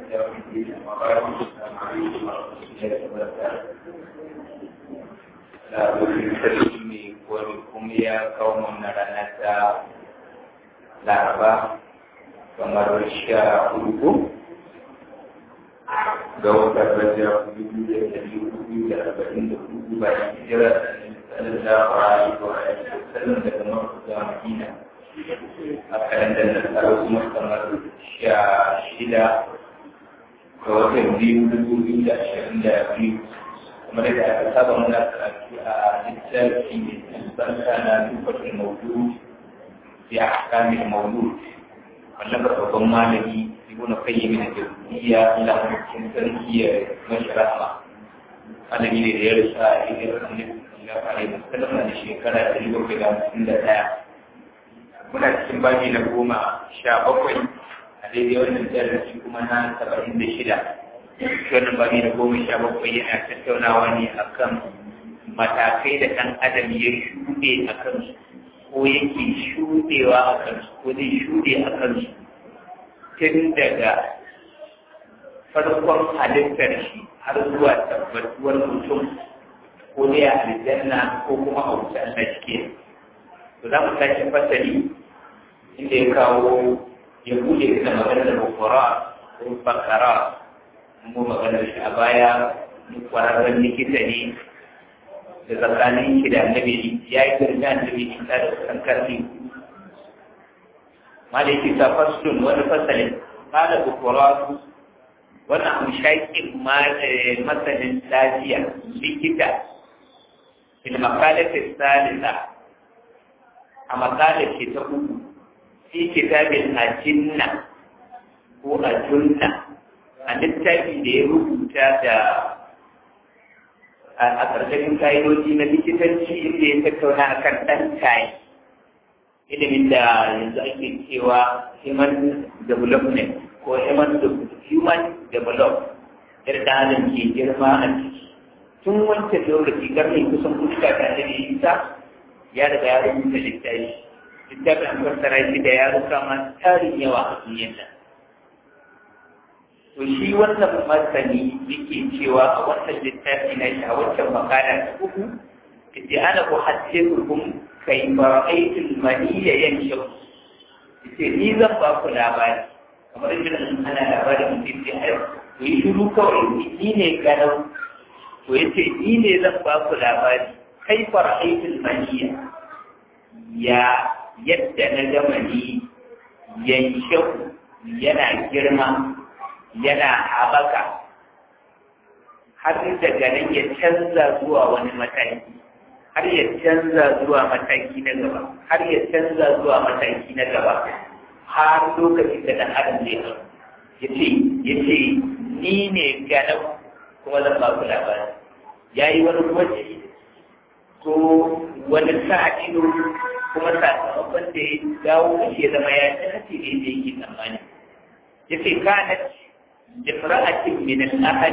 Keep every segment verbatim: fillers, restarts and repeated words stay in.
يوم الدين وبارك السلام عليكم ورحمة الله وبركاته. لا بد ولكم يا قوم نرانتا laraba kamar sha uku ga watan rajab dubu da dari hudu da arba'in da hudu bayan hijira sallallahu alaihi wa sallam daga Makka zuwa Madina a kalandar nasara kuma kamar sha shida ga watan biyu dubu biyu da ashirin da biyu kamar da aka saba muna karatu a littafi mai albarka na dukkan maudu في أحكام المولود والنبر الضماني يقول قيم من الجزئية إلى ممكن تنهي مشرعة الذي يرسى إلى النبي صلى الله عليه وسلم أن الشيكرة تجيب إلى مسلم الله هنا تسمى نقوم شابقين الذي يقول أن تجيب منها سبعين بشدة wannan bari da goma sha bakwai yana tattaunawa ne akan matakai da ɗan adam ya shuɗe a kansu ko yake shuɗewa a kansu ko zai shuɗe a kansu tun daga farkon halittar shi har zuwa tabbatuwar mutum ko dai a aljanna ko kuma a wuce Allah shi to za mu tashi fasali inda ya kawo ya buɗe da maganar bukura ko bakara mu maganar shi a baya mu kwararren likita ne da tsakanin shi da annabi ya yi girma annabi isa da kusan karfi malaki ta fasulun wani fasalin kala bukuratu wannan amshakin masanin lafiya likita fil makalatin salisa a makalar ce ta uku fi kitabin ajinna ko ajunna a littafi da ya rubuta da a ƙarƙashin ƙa'idoji na likitanci inda ya tattauna a kan ɗan tayi ilimin da yanzu ake cewa human development ko human develop yadda adam ke girma a ciki tun wancan lokaci ƙarni kusan kusa da annabi isa ya riga ya rubuta littafi littafin an fassara shi da yaruka masu tarin yawa a duniyar nan to shi wannan masani yake cewa a wannan littafi na shi a wancan makala ta uku kace ana ku hadithukum kai fara'aytul maniyya yanshau yace ni zan ba ku labari kamar yadda ana labarin mutum da ai to yi shiru kawai ni ne garau to yace ni ne zan ba ku labari kai fara'aytul maniyya ya yadda na ga mani yanshau yana girma yana haɓaka har daga nan ya canza zuwa wani mataki har ya canza zuwa mataki na gaba har ya canza zuwa mataki na gaba har lokacin da ɗan adam zai hau ya ce ya ce ni ne ganau kuma zan ba ku labari ya yi wani gwaji ko wani sa ido kuma sakamakon da ya dawo da shi zama ya dace ne da yake tsammani ya ce kanat امرأة من الأهل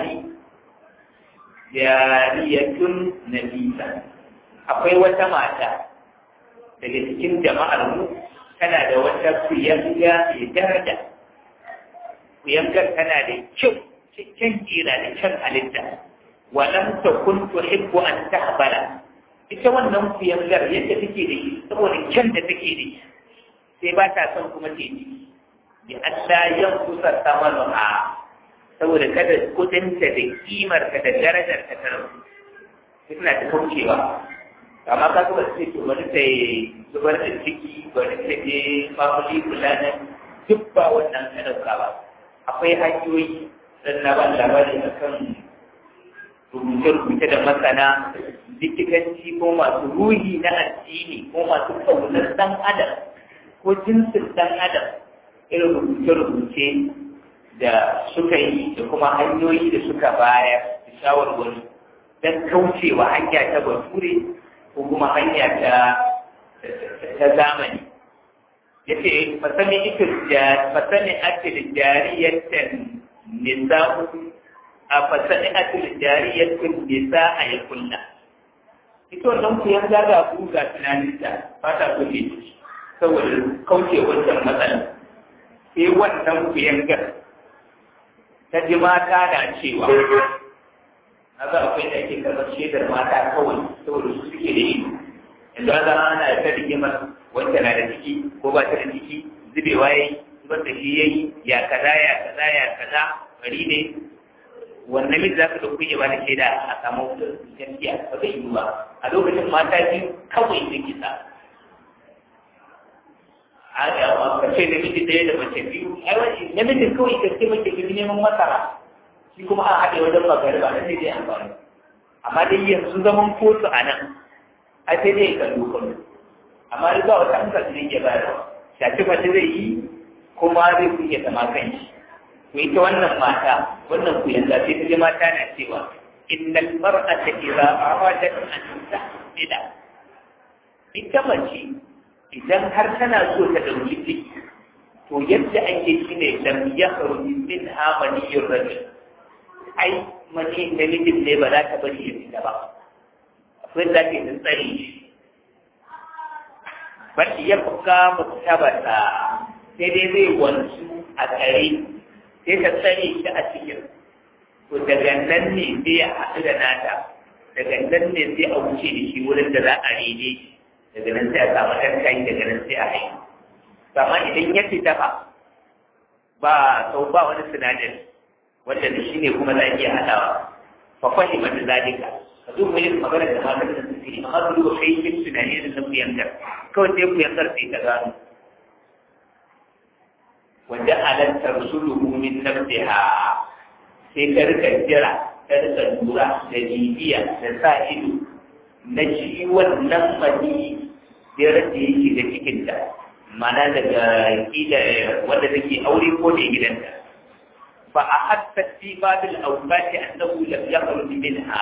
جارية نبيسة akwai wata mata daga cikin jama'ar mu tana da wata kuyanga mai daraja kuyangar tana da kyau cikin kira da kyan halitta wa lam takun tuhibbu an tahbala ita wannan kuyangar yadda take da shi saboda kyan da take da shi sai ba ta son kuma ta yi bi Allah yankusa samanuha saboda kada kudinta da kimar ka da darajar ka ta rabu suna ta kaucewa amma ka ga sai to wani sai zubar da ciki wani sai je family planning duk ba wannan ka dauka ba akwai hanyoyi dan na ba labari akan rubuce-rubuce da masana likitanci ko masu ruhi na addini ko masu kaunar dan adam ko jinsin dan adam irin rubuce-rubuce da suka yi da kuma hanyoyi da suka bayar da shawarwari don kaucewa hanya ta bature ko kuma hanya ta ta zamani ya ce fasani atil jariyatan nisa'u a fasani atil jariyatan nisa'a ya kulla ita wannan ku yan zaga ku ga tunaninta ba ta kuke saboda kauce wancan matsala sai wannan ku yan gar ta ji mata na cewa na za akwai da ake karɓar shaidar mata kawai saboda su suke da ido yanzu an zama ana ta rigimar wanda na da ciki ko ba ta da ciki zubewa ya yi zubar da shi ya yi ya kaza ya kaza ya kaza bari ne wannan miji za ka da kunya ba da shaida a samu gaskiya ba zai yi ba a lokacin mata biyu kawai sun kisa a ce namiji ɗaya da mace biyu ai wani namijin kawai gaske mace biyu neman masara shi kuma a haɗe wajen magari ba na sai dai amfani amma dai yanzu zaman kotu a nan a sai dai ka dokon amma dai ba wata hankali zai iya bayarwa shafi mace zai yi kuma zai kunya zama kan shi to ita wannan mata wannan kuyan zafi ta ji mata na cewa innal mar'ata idza aradat an tahsida ita mace idan har tana so ta dauki ciki to yadda ake shine lam yakhruj minha maniyyur rajul ai mani namijin ne ba za ta bari ya fita ba akwai da ke tsare shi bal ya fuka mutabata sai dai zai wanzu a tsare sai ta tsare shi a cikin to daga nan ne sai ya haɗu da nata daga nan ne sai a wuce da shi wurin da za a rene shi daga nan sai a samu ɗan kayi daga nan sai a haihu amma idan ya fita ba ba sau ba wani sinadari wanda da shi ne kuma za a iya haɗawa fa fahimta da zalika ka zo mu yi magana da maganar da suke yi amma su duba kai yin tunani da na kuyankar kawai sai kuyankar sai ta gano wanda alantar suluhu min nafsiha sai ka rika jira ka rika lura da bibiya da sa ido na shi wannan mani da rage yake da cikinta mana daga kila wanda take aure ko da gidanta fa ahatta fi babil awqati annahu lam yakhruj minha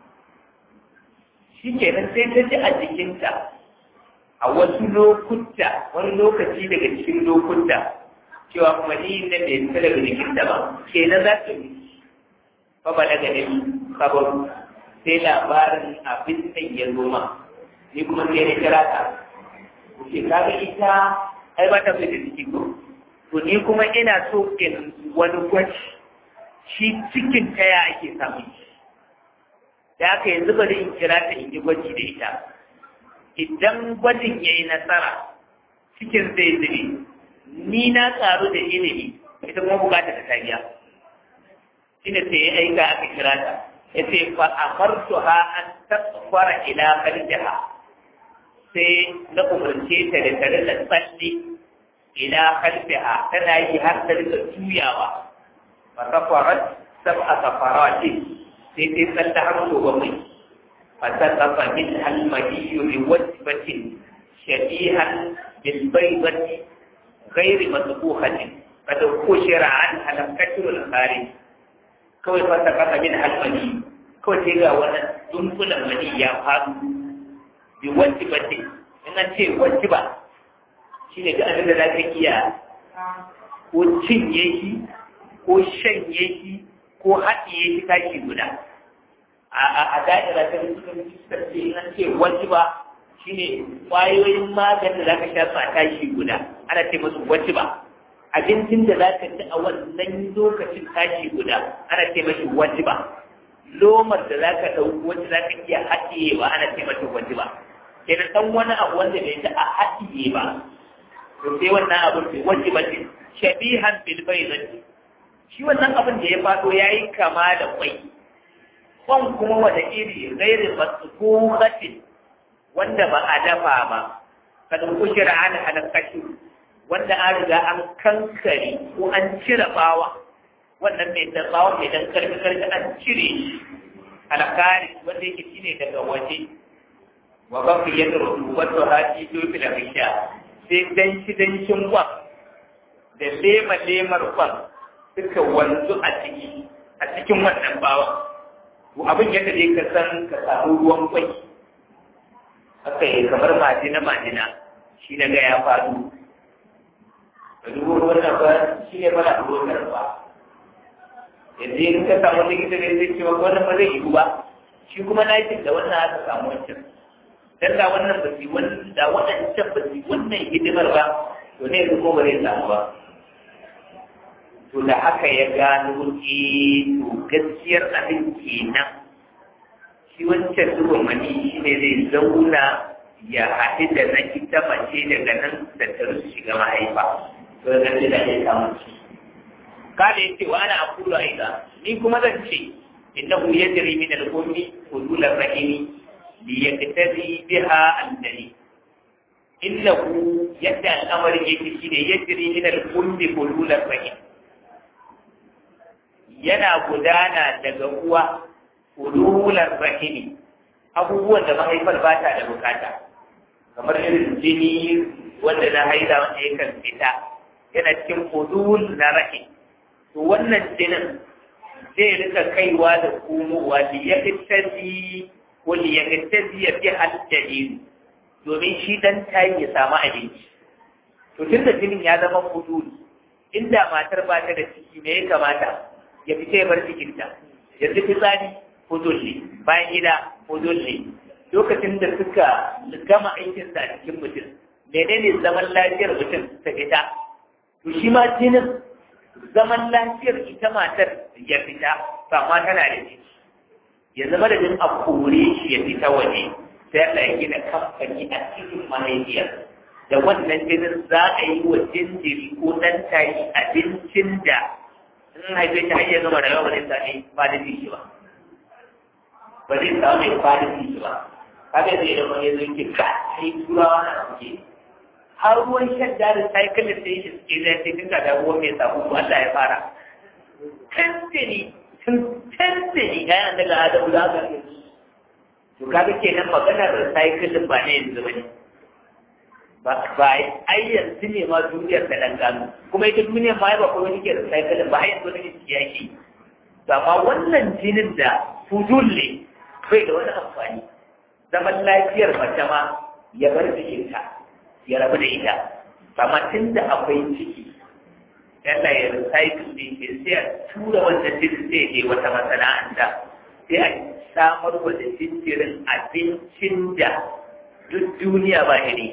shikenan sai ta ji a jikinta a wasu lokuta wani lokaci daga cikin lokuta cewa kuma ni ne bai fita daga jikinta ba kenan za ta yi fa ba daga ne kabar sai labarin abin nan ya zo ma ni kuma sai ne kira ta ke kaga ita ai ba ta fi da ciki ko to ni kuma ina so in wani gwaji shi cikin ta ya ake samun shi da haka yanzu bari in kira ta in yi gwaji da ita idan gwajin ya yi nasara cikin zai zube ni na karu da ilimi ita kuma bukata ta tariya shi ne sai ya aika aka kira ta ya ce fa amartu ha an tasfara ila kaljaha sai na umarce ta da tare da tsalli ila kaljaha tana yi har ta rika juyawa fa safarat sab'a safarati sai sai tsalla har so bakwai fa saqafa min al-madiyyu bi wajbatin shabihan bil baydati غير مسبوخة قد كشر عنها الكسر الخارج kawai fata kasa min halmani kawai sai ga wani dunkulan mani ya faɗo bi wacce bace in an ce wacce ba shi ne ga abin da za ka iya ko cinye shi ko shanye shi ko haɗiye shi tashi guda a da'ira ta suka ce in an ce wacce ba shi ne ƙwayoyin maganin da za ka sha a tashi guda ana ce masu wacce ba abincin da za ka ci a wannan lokacin tashi guda ana ce mashi wacce ba lomar da za ka ɗauki wacce za ka iya haɗiye ba ana ce mashi wacce ba kenan ɗan wani abu wanda bai ta a haɗiye ba to sai wannan abin bai wacce ba ce shabihan bil baydati shi wannan abin da ya faɗo yayi kama da kwai kwan kuma wanda iri gairin masbuhatin wanda ba a dafa ba kada ku shira an halakashi wanda an riga an kankare ko an cire bawa wannan mai da bawa mai dan karfi karfi an cire alakari wanda yake shine daga waje wa ba ku yadda rubu wato haji to fil risha sai dan shi dan shin kwa da lema lemar kwan suka wanzu a ciki a cikin wannan bawa to abin yadda dai ka san ka samu ruwan kwai aka yi kamar majina majina shi daga ya faɗo da dubu wannan ba shi ne mana abokan ba yanzu yin ka samu likita ne zai ce maka wannan ba zai yi ba shi kuma na yi da wannan aka samu wancan dan da wannan ba su wannan da waɗancan ba su wannan hidimar ba to ne yanzu ko ba zai samu ba to da haka ya gano eh to gaskiyar abin kenan shi wancan zuwan mani shi ne zai zauna ya haɗu da na ita mace daga nan da ta rusu shiga mahaifa to da zai da ya samu ci kada ya ce wa ana akulu aida ni kuma zan ce innahu yajri min al-ummi hulul ar-rahimi li yaktabi biha al-dali innahu yadda al'amarin yake shine yajri min al-ummi hulul ar-rahim yana gudana daga uwa hulul ar-rahimi abubuwan da mahaifar ba ta da bukata kamar irin jini wanda na haida wanda yakan fita yana cikin hulul na rahim to wannan jinin zai rika kaiwa da komowa da ya fitazi wani ya fitazi ya fi halittar domin shi dan tayi ya samu abinci to tun da jinin ya zama fuduli inda matar ba ta da ciki me ya kamata ya fita ya bar cikinta yanzu fitsari fuduli bayan gida fuduli lokacin da suka gama aikinsa a cikin mutum menene zaman lafiyar mutum ta fita to shi ma jinin zaman lafiyar ita matar ya fita amma tana da ciki ya zama da jin a kore shi ya fita waje sai Allah ya gina kamfani a cikin mahaifiyar da wannan jinin za a yi wa jinjiri ko ɗan tayi abincin da in haife shi har ya gama rayuwa ba zai sami kwaliti shi ba ba zai samu mai kwaliti shi ba kaga zai da wani zai ke ka sai turawa na suke har ruwan shadda da cyclist da yake suke zai sai kinka da ruwan mai sabu ko Allah ya fara tantani tantani ga yana daga adabu da aka yi to kaga kenan maganar cyclist ba ne yanzu bane ba ba ai yanzu ne ma duniyar ta dan gano kuma ita duniyar ma ba kuma take da cyclist ba ai yanzu ne yake amma wannan jinin da fudul ne bai da wani amfani zaman lafiyar mace ma ya bar jikinta ya rabu da ita amma tun da akwai ciki yana ya recycle ne ke sai a tura wannan jinin sai ya wata masana'anta sai a samar wa da jinjirin abincin da duk duniya ba iri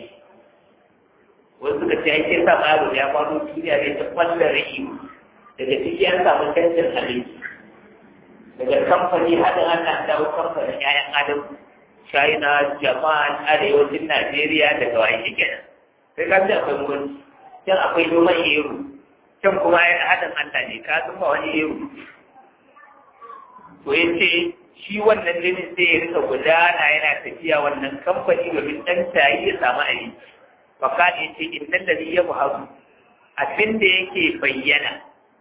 wasu suka ce ai sai sa yaro ya faru duniya ne ta kwallar rai daga ciki an samu canjin abinci daga kamfani haɗin ana dawo kamfanin yayan adam china japan arewacin najeriya da kawai shi kenan sai ka ce akwai mugunci can akwai noman ero can kuma ya haɗin allah ne ka zama wani ero to ya ce shi wannan jinin sai ya rika gudana yana tafiya wannan kamfani domin ɗan tayi ya samu abinci fakad ya ce innan da ya buharu abin da yake bayyana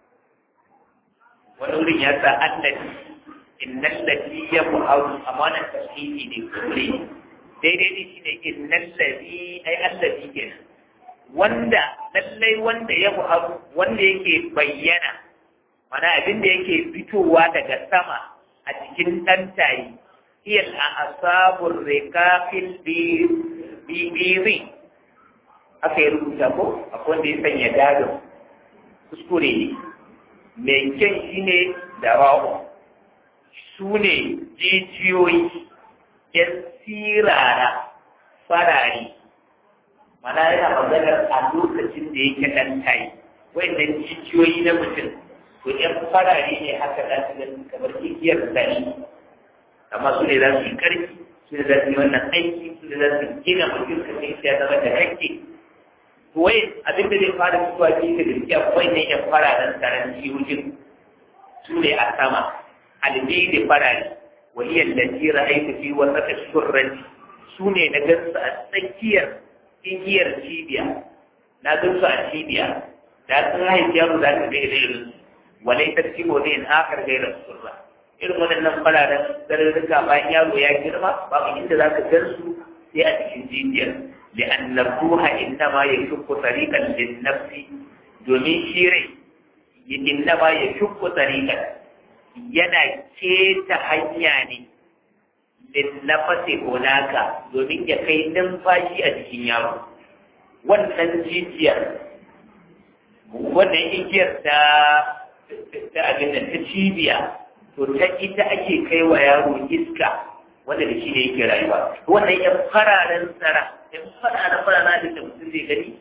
wani wurin ya sa annabi innan ladhi yabharu amanan tashhidi ne kure daidai ne shine innan ladhi ai allazi kenan wanda lallai wanda yabharu wanda yake bayyana mana abin da yake fitowa daga sama a cikin dantayi iyal asabur rikafil bi bi aka yi rubuta ko akwai wanda ya sanya dado kuskure ne mai kyan shine da rawo su ne jijiyoyi ‘yan sirara farari mana yana maganar a lokacin da yake ɗan tayi wannan jijiyoyi na mutum to ‘yan farari ne haka za su gani kamar igiyar zani amma su ne za su yi ƙarfi su ne za su yi wannan aiki su ne za su gina mutum ka sai ya zama da kake to wai abin da zai fara fitowa cikin da gaskiya wannan ‘yan fararen tsaron jijiyoyin su ne a sama albidi farari wahiyar lati ra'aytu fi wasat ash-shurrati sune na gansu a tsakiyar igiyar cibiya na gansu a cibiya da sun haifi yaro za ka ga irin walai ta cibo ne in akar gairar surra irin waɗannan fararen zarurruka bayan yaro ya girma babu inda za ka gansu sai a cikin jijiyar لأن الروح إنما يشق طريقا للنفس domin shi rai إنما يشق طريقا yana keta hanya ne din nafasi hunaka domin ya kai numfashi a cikin yaro wannan jijiyar wannan igiyar ta ta abin da ta cibiya to ta ita ake kai wa yaro iska wanda da shi ne yake rayuwa wannan yan fararen tsara yan fararen fararen da mutum zai gani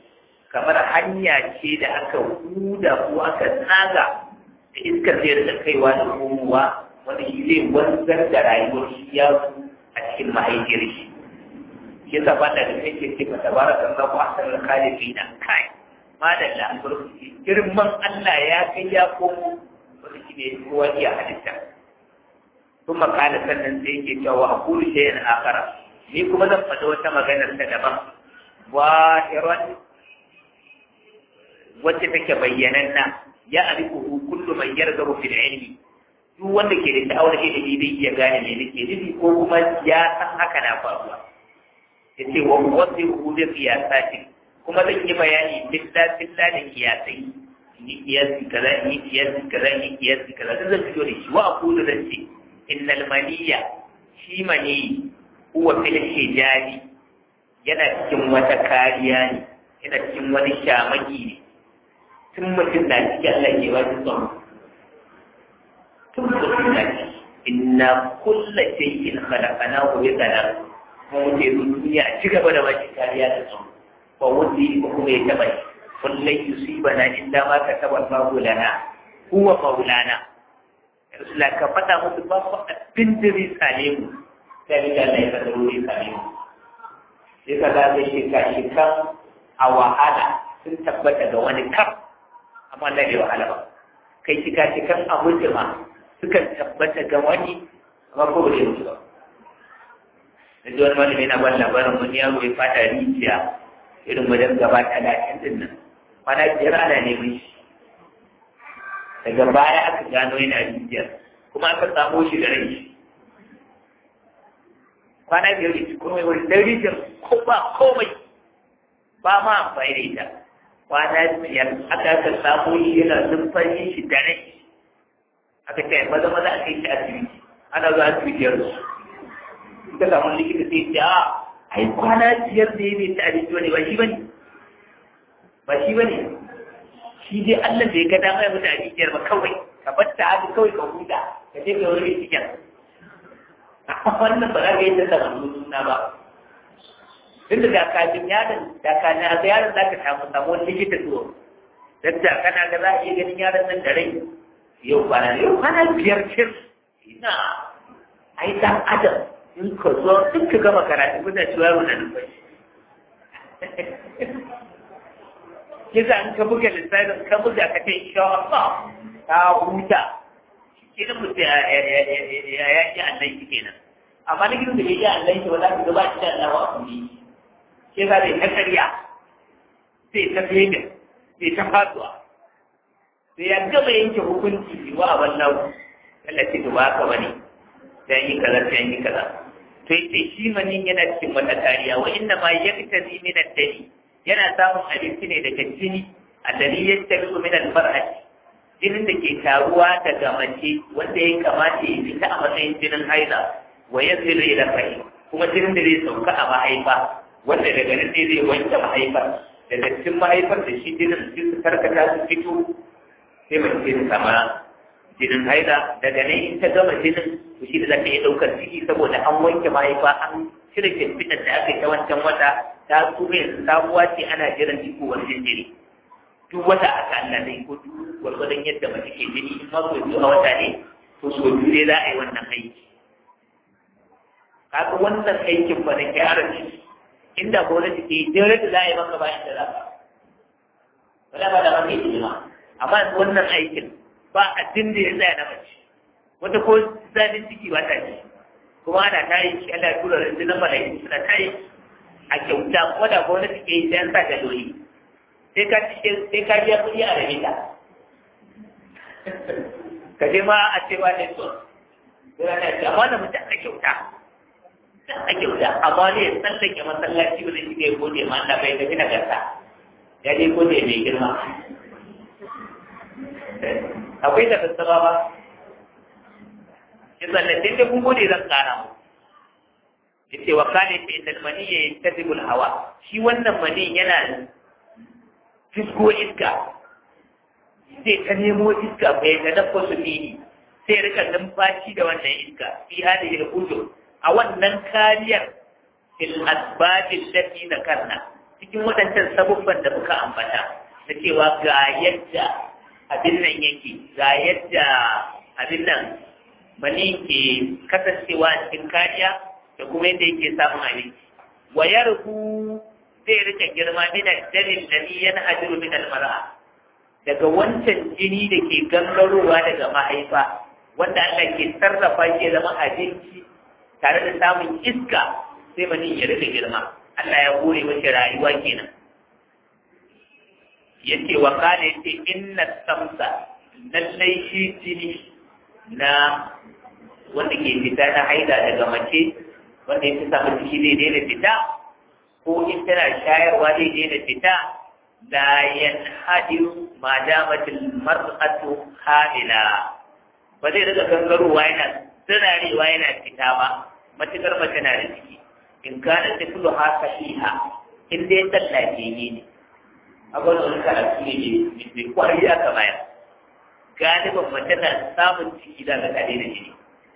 kamar hanya ce da aka huda ko aka tsaga da iskar zai rika kaiwa da komowa wanda shi zai wanzar da rayuwar shi ya a cikin mahaifiyar shi ya saba da kai ke ce mata barakan za ku asar da kalifina kai madalla albarki girman Allah ya kai ya komo wanda shi ne ruwa iya halitta kuma kana sannan sai yake cewa a kulu shayin akara ni kuma zan faɗa wata maganar ta daban wahiran wacce take bayyananna ya arifu kullu man yarghabu fil ilmi duk wanda ke da sha'awar ilimi zai iya gane me nake nufi ko kuma ya san haka na faruwa yace wa wasihu bi qiyasatin kuma zan yi bayani billa billa da qiyasai ni qiyasi kaza ni qiyasi kaza ni qiyasi kaza zan fito da shi wa aqulu zan ce innal maniya shi mani huwa fil hijabi yana cikin wata kariya ne yana cikin wani shamaki ne tun mutum na cikin Allah ke ba shi tsaro tun mutum na ciki inna kulla shay'in khalaqnahu bi qadar mu ce duniya a ci gaba da ba shi kariya da tsaro ba wanda yi ba kuma ya taba shi kullai yusibana illa ma kataba Allahu lana huwa maulana Rasulullah ka faɗa musu ba ku abin da zai same mu sai da Allah ya faɗa ruwa same mu sai ka ga sai shi ka shi kan a wahala sun tabbata ga wani kaf amma Allah bai wahala ba kai shi ka shi kan abu ma suka tabbata ga wani amma ko ba zai mutu ba da wani malami na ban labarin wani yaro ya fata rijiya irin wajen gaba talatin din nan kwana biyar ana neman shi daga baya aka gano yana rijiyar kuma aka samu shi da rai kwana biyar da komai wani dan rijiyar ko ba komai ba ma amfani da ita kwana biyar aka aka samu shi yana numfashi shi da rai aka ce maza maza aka yi shi asibiti ana zuwa asibiti yanzu ita samun likita sai ce a ai kwana biyar da ya bai ta abinci wani ba shi bane ba shi bane shi dai Allah bai ga dama ya mutu abinci ba kawai ka bar ta haka kawai ka huta ka je ka wani cikin wannan ba za ka yi ta sama suna ba tun da kafin yaron da ka na ga yaron za ka samu samu wani likita zuwa dakta kana ga za a iya ganin yaron nan da rai yau kwana yau kwana biyar cin ina ai dan adam in ka zo duk ka gama karatu kuna cewa yaro na numfashi kisa in ka buga lissafin ka buga ka ce insha Allah ta huta shi ne mutum ya yaki Allah shi kenan amma na gidan da ya yi Allah shi ba za ka gaba shi da Allah wa abu ne shi za zai ta karya sai ta fahimta sai ta fasuwa sai ya gama yanke hukunci wa a wallahu Allah ce to ba ka bane sai yi kaza sai yi kaza to yace shi manin yana cikin wata kariya wa inna ma yaktazi min ad-dali yana samun abinci ne daga jini alladhi yastabiqu min al-far'ati jinin da ke taruwa daga mace wanda ya kamata ya fita a matsayin jinin haila wa yanzilu ila fahi kuma jinin da zai sauka a mahaifa wanda daga nan sai zai wanke mahaifar daga cikin mahaifar da shi jinin sai su karkata su fito sai mace ta sama jinin haila daga nan in ta gama jinin to shi da za ta iya ɗaukar ciki saboda an wanke mahaifa an cire shimfiɗar da aka yi ta wancan wata ta tsume yanzu sabuwa ce ana jiran cikowar jinjiri duk wata aka Allah ne ko duk gwargwadon yadda mace ke jini in ma so biyu a wata ne to so biyu dai za a yi wannan aiki kaga wannan aikin ba na gyara ce inda gwamnati ke jere da za a yi maka bayan da za ka wala ba da maka yi ma amma wannan aikin ba addin da ya tsaya na mace wata ko zanin ciki ba ta ce kuma ana tayi shi Allah ya tura rundunar mala'iku suna tayi a kyauta ko da gwamnati ke yi sai an sa ta dole sai ka sai ka biya kuɗi a rabe ta ka je ma a ce ba ne so sai ana ce amma da mutum a kyauta a kyauta amma ne ya tsallake masallaci ba zai shiga ya gode ma Allah bai tafi na gasa ya dai gode mai girma akwai da fassara ba ya tsallace da kun gode zan kara mu yace wa kana fi innal maniyya yantazibu al-hawa shi wannan mani yana fisko iska sai ta nemo iska bai ta dafa su fili sai rika numfashi da wannan iska fi hadihi al-ujur a wannan kariyar fil asbab allati zakarna cikin waɗancan sabubban da muka ambata na cewa ga yadda abin nan yake ga yadda abin nan mani ke kasancewa cikin kariya da kuma yadda yake samun abinci wa yarku zai rika girma min ad-dalil ladhi yanhajiru min al-mar'a daga wancan jini da ke gangarowa daga mahaifa wanda Allah ke sarrafa shi ya zama abinci tare da samun iska sai mani ya rika girma Allah ya hore mashi rayuwa kenan yace wa kana yace inna samsa lallai shi jini na wanda ke fita na haida daga mace wanda ya fi samun ciki zai daina fita ko in tana shayarwa zai daina fita la yanhadiru ma damatil mar'atu hamila ba zai daga gangarowa yana tsirarewa yana fita ba matukar mace na da ciki in kana tiflu ha sahiha in dai tallace ne abin da wani karatu ne mai kwari aka bayar galibin mace na samun ciki da ga kare da jini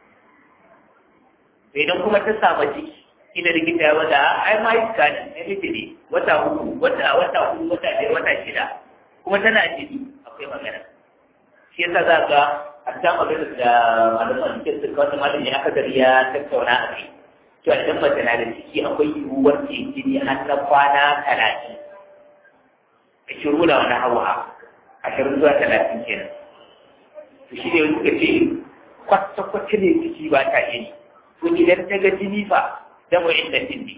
idan kuma ta samu ciki ina likita ya wada ai ma yi kanin na ne wata uku wata wata uku wata biyar wata shida kuma tana jini akwai magana shi yasa za ka a ta magana da malaman cikin suka wata malami aka gari ya tattauna a kai cewa idan mace na da ciki akwai yiwuwar ce jini har na kwana talatin ashirin da wani hawa ashirin zuwa talatin kenan to shi ne wani suka ce kwata-kwata ne ciki ba ta yi to idan ta ga jini fa dan wa'in da tindi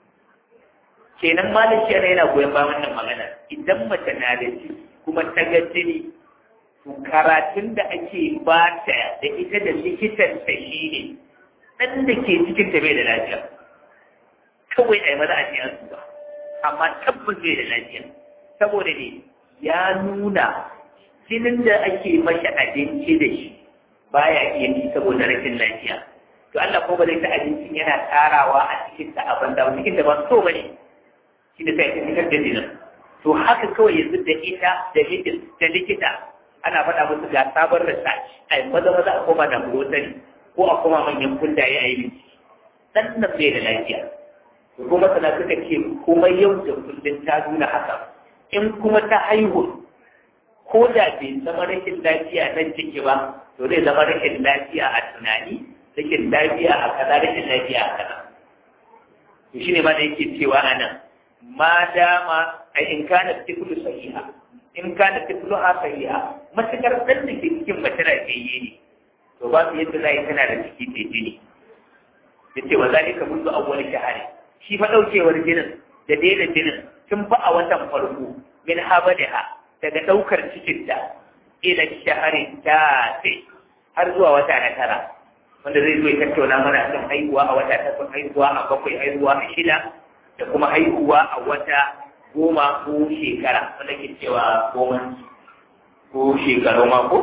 kenan malam shi yana goyon ba wannan magana idan mace na da ciki kuma ta ga jini to karatun da ake ba ta da ita da likitan ta shi ne dan da ke cikin ta bai da lafiya kawai ai maza a cikin su ba amma tabbas bai da lafiya saboda ne ya nuna jinin da ake mashi abinci da shi baya iya ci saboda rashin lafiya to Allah ko ba zai ta abincin yana tarawa a cikin ta abin da cikin da ba so bane shi da sai ta fitar da jinin to haka kawai yanzu da ita da likita da likita ana faɗa musu ga sabon research ai maza maza a koma da burotari ko a koma manyan kundaye a yi bincike dan nan bai da lafiya to kuma sana suka ce kuma yau da kullum ta nuna haka in kuma ta haihu ko da bai zama rashin lafiya nan ciki ba to zai zama rashin lafiya a tunani rashin lafiya a kaza rashin lafiya a kaza to shine ma da yake cewa anan ma dama a in kana tiflu sahiha in kana tiflu ha sahiha matakar dan da ke cikin mace da ke yi ne to ba su yadda zai tana da ciki mai jini yace wa zalika mundu awwal shahari shi fa daukewar jinin da daina jinin tun fa a watan farko min habaliha daga daukar cikin ta ila shahari ta sai har zuwa wata na tara wanda zai zo ya tattauna mana kan haihuwa a wata takwas haihuwa a bakwai haihuwa a shida da kuma haihuwa a wata goma ko shekara wanda ke cewa goma ko shekaru mako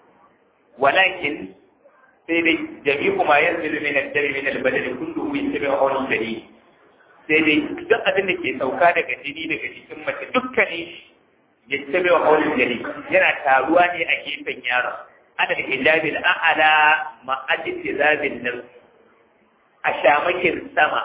walakin sai dai jami'u kuma yanzu min al-dami min al-badani kullu yattabi'u hawlan shadid sai dai duk abin da ke sauka daga jini daga jikin mace dukkanin yattabi'u hawlan shadid yana taruwa ne a gefen yaron ana da hijabil a'ala ma ajtizabin nafs a shamakin sama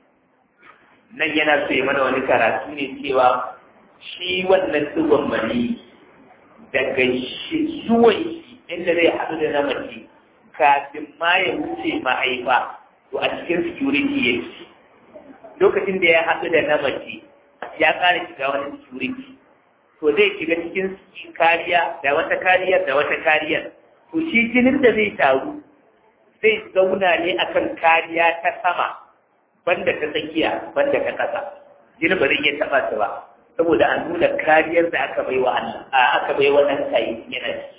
nan yana so mana wani karatu ne cewa shi wannan dubban mani daga shi zuwan shi inda zai haɗu da na mace kafin ma ya wuce mahaifa to a cikin security yake lokacin da ya haɗu da na mace ya ƙara shiga wani security to zai shiga cikin kariya da wata kariyar da wata kariyar to shi jinin da zai taru zai zauna ne akan kariya ta sama banda ta tsakiya banda ta ƙasa jinin ba zai iya taɓa su ba saboda an nuna kariyar da aka bai wa Allah aka bai wa ɗan kai yana ciki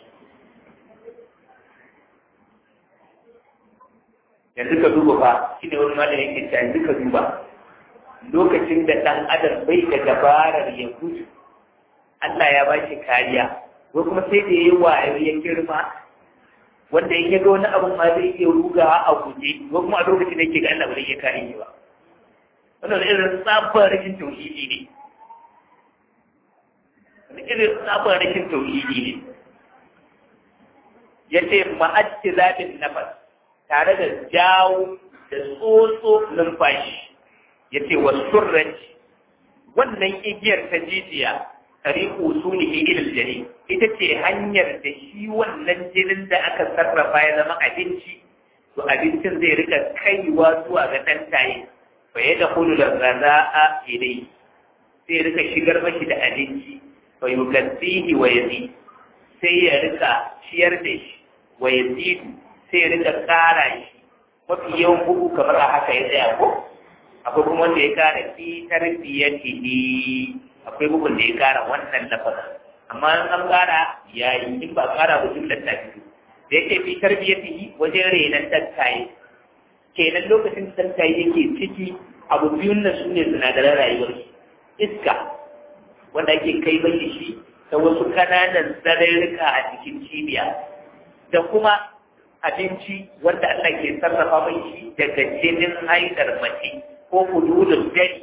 yanzu ka duba fa shi ne wani malami yake cewa yanzu ka duba lokacin da ɗan adam bai da dabarar ya gudu Allah ya ba shi kariya ko kuma sai da yayi wayo ya girma wanda in ya ga wani abun ma zai iya rugawa a guje ko kuma a lokacin da yake ga Allah ba zai iya kare shi ba wannan irin sabon rashin tauhidi ne wani irin sabon rashin tauhidi ne yace ma'ajti zatin nafas tare da jawo da tsotso numfashi ya ce wa surraj wannan igiyar ta jijiya tariqu sulihi ila al-jani ita ce hanyar da shi wannan jinin da aka sarrafa ya zama abinci to abincin zai rika kaiwa zuwa ga dan tayi fa yadkhulu al-ghadha'a ilayhi sai rika shigar mashi da abinci fa yukassihi wa yazid sai ya rika ciyar da shi wa yazid sai ya rika kara shi mafi yawan bugu kamar haka ya tsaya ko akwai kuma wanda ya kara fi tarbiyatihi akwai bugun da ya kara wannan lafazin amma an kara yayi in ba kara ba jumlar ta fito da yake fi tarbiyatihi wajen renon tattaye kenan lokacin tattaye yake ciki abu biyun nan su ne sinadaran rayuwar shi iska wanda ake kai mai shi ta wasu kananan tsararruka a cikin cibiya da kuma abinci wanda Allah ke sarrafa mai shi daga jinin haidar mace ko hududun dani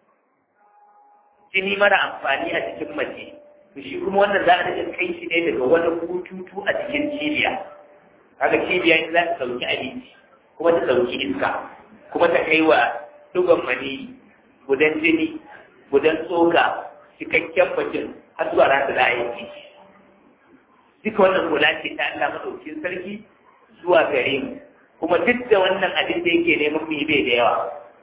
jini mara amfani a cikin mace to shi kuma wannan za a rika kai shi ne daga wani bututu a cikin cibiya kaga cibiya in za ta sauki abinci kuma ta sauki iska kuma ta kai wa dugon mani gudan jini gudan tsoka cikakken mutum har zuwa ran da za a yi duka wannan kula ce ta Allah madaukin sarki zuwa gare mu kuma duk da wannan abin da yake neman mu bai da yawa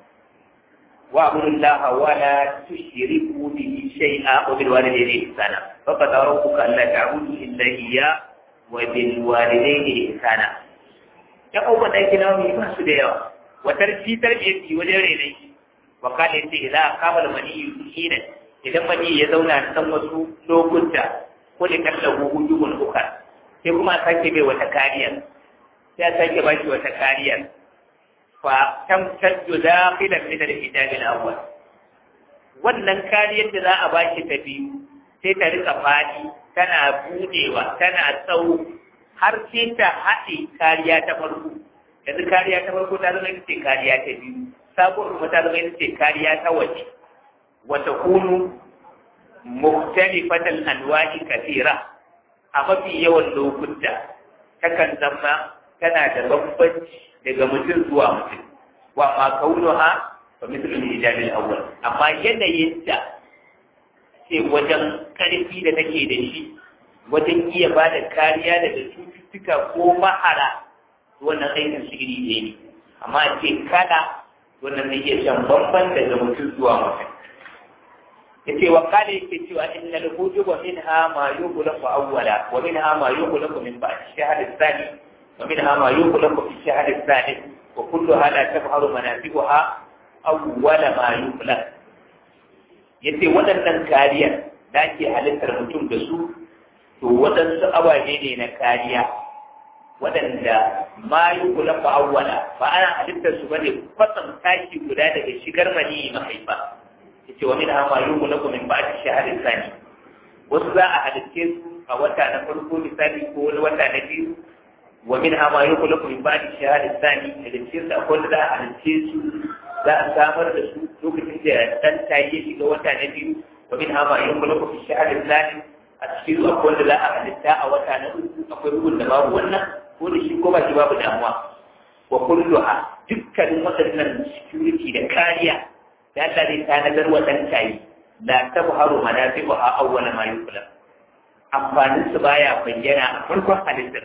wa abudullaha wa la tushriku bihi shay'a wa bil walidayni ihsana fa qad rabbuka alla ta'budu illa iyya wa bil walidayni ihsana ya ko da yake nawa ba su da yawa wa tarki tarbiyati wajen renai wa kana yace idan kamala mani hina idan mani ya zauna san wasu lokuta ko da kallahu hujubun ukar sai kuma sake bai wata kariya sai sake ba shi wata kariya fa tamtaddu dakhilan min al-hijab al-awwal wannan kariyar da za a ba shi ta biyu sai ta rika fadi tana budewa tana tsawo har sai ta haɗe kariya ta farko yanzu kariya ta farko ta zama ita ce kariya ta biyu sabuwar kuma ta zama ita ce kariya ta waje wata kunu muktalifatan anwa'i kathira a mafi yawan lokuta takan zama tana da bambanci daga mutum zuwa mutum wa ma kaunuha wa mithlu al-hijab al-awwal amma yanayin ta ce wajen karfi da take da shi wajen iya ba da kariya daga cututtuka ko mahara wannan aikin su iri ɗaya ne amma ce kada wannan zai iya shan bamban daga mutum zuwa mutum yace wa kale yake cewa innal hujuba minha ma yughlaqu awwala wa minha ma yughlaqu min ba'd ash-shahr ath-thani wa minha ma yughlaqu fi ash-shahr ath-thani wa kulluha la tafharu manafi'uha awwala ma yughlaq yace wadannan kariya da ke halittar mutum da su to wadansu ababe ne na kariya wadanda ma yughlaqu awwala ba ana halittar su bane kwatsam taki guda daga shigar mani mahaifa yace wa minha ma yughlaqu min ba'di shahri thani wasu za a halitte su a wata na farko misali ko wani wata na biyu wa minha ma yughlaqu min ba'di shahri thani daga cikin su akwai da za a halitte su za a samar da su lokacin da dan tayi shiga wata na biyu wa minha ma yughlaqu fi shahri thani a cikin su akwai da za a halitta a wata na uku akwai bugun da babu wannan ko da shi ko ba shi babu damuwa wa kulluha dukkanin waɗannan security da kariya da Allah zai tanadar wa ɗan tayi la tabharu manafi'uha awwala ma yukla amfanin su baya bayyana a farkon halittar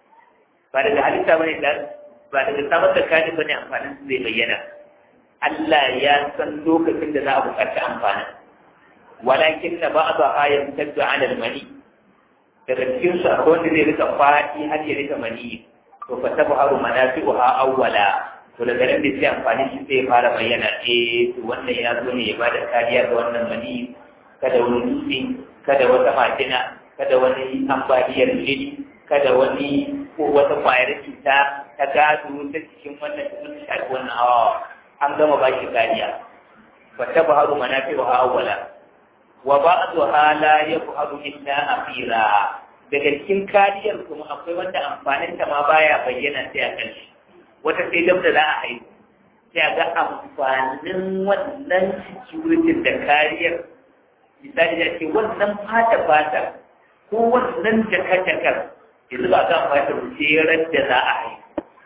ba daga halitta bane da ba daga samar da kani bane amfanin su zai bayyana Allah ya san lokacin da za a buƙaci amfanin walakin na ba'dha yamtaddu 'ala al-mani daga cikin su akwai wanda zai rika faɗi har ya rika mani to fa tabharu manafi'uha awwala to daga nan da sai amfani shi sai fara bayyana eh to wannan ya zo ne ya bada kariya ga wannan mani kada wani dutse kada wata matina kada wani ambaliyar jini kada wani ko wata kwayar cuta ta gado ta cikin wannan cikin shafi wannan awa an gama ba shi kariya fa tabharu manafi'uha awwala wa ba'daha la yabhadu illa akhira daga cikin kariyar kuma akwai wanda amfanin ta ma baya bayyana sai a kanshi wata sai dab da za a haihu sai a ga amfanin wannan security da kariyar misali da ce wannan fata-fata ko wannan jaka-jakar yanzu ba kan fata jerar da za a haihu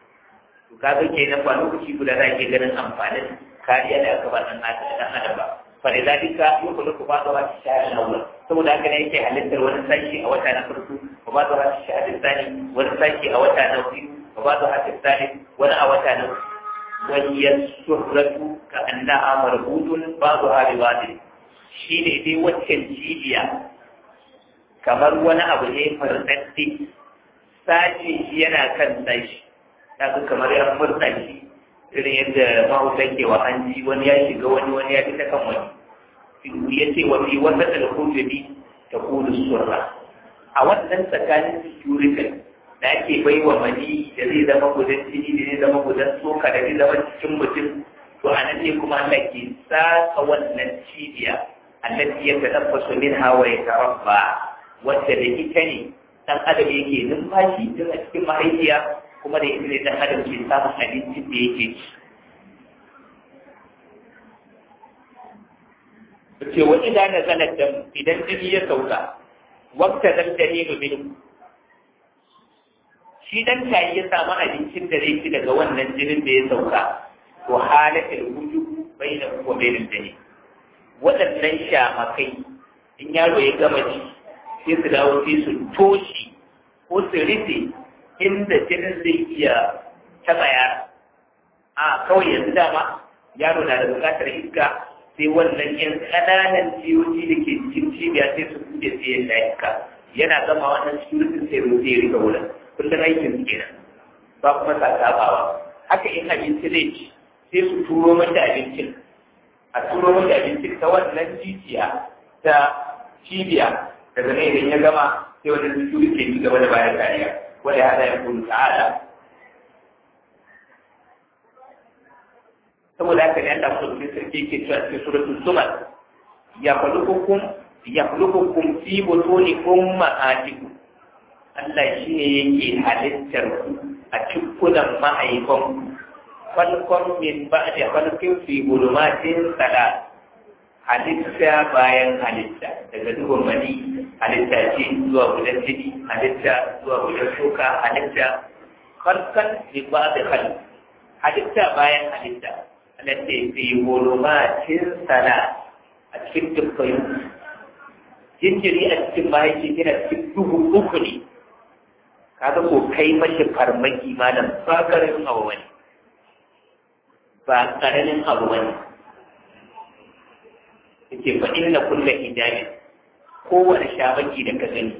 to kaga ke nan ba lokaci guda za ke ganin amfanin kariya da aka ba ɗan adam ba فلذلك يخلق بعضها في الشهر الأول ثم ذلك يأتي halittar wani sashi a wata na farko وبعضها في الشهر الثاني wani sashi a wata na biyu وبعضها في الثالث wani a wata na وهي السرة كأنها مربوط بعضها ببعض shi ne dai waccan cibiya kamar wani abu ne farɗaɗɗe sashi yana kan sashi ta kamar yan murna shi irin yadda mahautan ke wa hanji wani ya shiga wani wani ya fita kan wani ya ce wa fi wata talhujubi ta kudu surra a wannan tsakanin security da ake bai wa mani da zai zama gudan jini da zai zama gudan tsoka da zai zama cikin mutum to a nan ne kuma Allah ke saka wannan cibiya allati yatanaffasu minha wa yatarabba wacce da ita ne dan adam yake numfashi tun a cikin mahaifiya kuma da ita ne dan adam ke samun abincin da yake ci ce wa idan nazala dam idan jini ya sauka waqta dam dalilu minhu shi dan tayi ya samu abincin da zai ci daga wannan jinin da ya sauka to halatul wujub bainahu wa bainal jani waɗannan shamakai in yaro ya gama ci sai su dawo sai su toshi ko su rufe inda jinin zai iya taɓa yaro a kawai yanzu dama yaro na da buƙatar iska sai wannan yan ƙananan jiyoyi da ke cikin cibiya sai su buɗe sai ya sha iska yana gama wannan cikin sai rufe ya rika wurin kullum aikin kenan ba kuma sakabawa haka in abinci zai ci sai su turo mata abincin a turo mata abincin ta wannan jijiya ta cibiya daga nan idan ya gama sai wannan jijiyoyi ke ci gaba da bayan kariya wanda hada ya kudu ta'ala saboda haka ne Allah kuma sarki ke cewa cikin suratul zumar ya khuluqukum ya khuluqukum fi butuni ummahatikum Allah shi ne yake halittar a cikunan mahaifan falkon min ba da falkin fi bulumatin tsada halitta bayan halitta daga duhun mani halitta ce zuwa gudan jini halitta zuwa gudan shuka halitta falkon min ba da hal halitta bayan halitta halitta fi bulumatin tsada a cikin dukkan jinjiri a cikin mahaifi yana cikin duhu uku ne kaga ko kai mashi farmaki malam ba karamin abu wani ba karamin abu wani yake fa inna kullu hijabi kowane shabaki da ka gani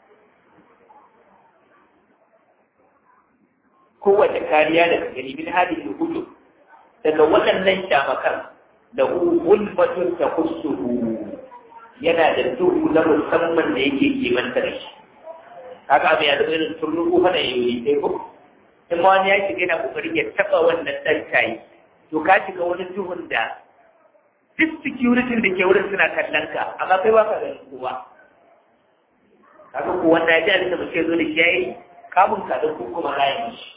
kowace kariya da ka gani min hadhihi hujub daga waɗannan shabakan da hulmatun ta kusuhu yana da duhu na musamman da yake kimanta da shi kaga abin ya zama irin turnuku hana yi sai ko in ma wani ya shiga yana kokarin ya taba wannan dan tayi to ka shiga wani duhun da duk security da ke wurin suna kallon ka amma kai ba ka ganin kowa kaga ko wanda ya ji abin da muke zo da shi yayi kamun ka da ku kuma rayin shi